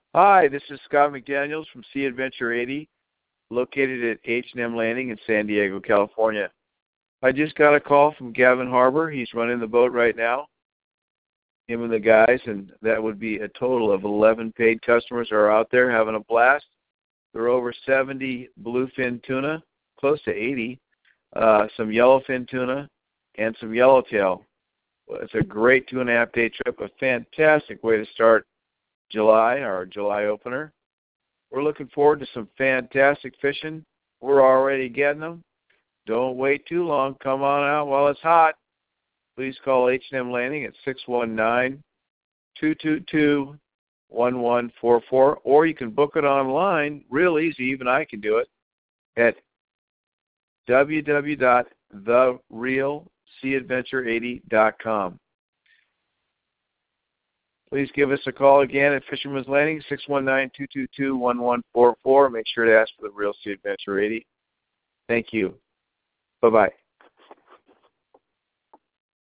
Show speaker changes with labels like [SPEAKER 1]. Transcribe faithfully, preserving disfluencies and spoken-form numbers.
[SPEAKER 1] Hi, this is Scott McDaniels from Sea Adventure eighty, located at H and M Landing in San Diego, California. I just got a call from Gavin Harbor. He's running the boat right now, him and the guys, and that would be a total of eleven paid customers are out there having a blast. There are over seventy bluefin tuna, close to eighty, uh, some yellowfin tuna, and some yellowtail. It's a great two and a half day trip, a fantastic way to start July, our July opener. We're looking forward to some fantastic fishing. We're already getting them. Don't wait too long. Come on out while it's hot. Please call H and M Landing at six one nine, two two two, one one four four, or you can book it online, real easy, even I can do it, at w w w dot the real sea adventure eighty dot com. Please give us a call again at Fisherman's Landing, six one nine, two two two, one one four four. Make sure to ask for the Real Sea Adventure eighty. Thank you. Bye-bye.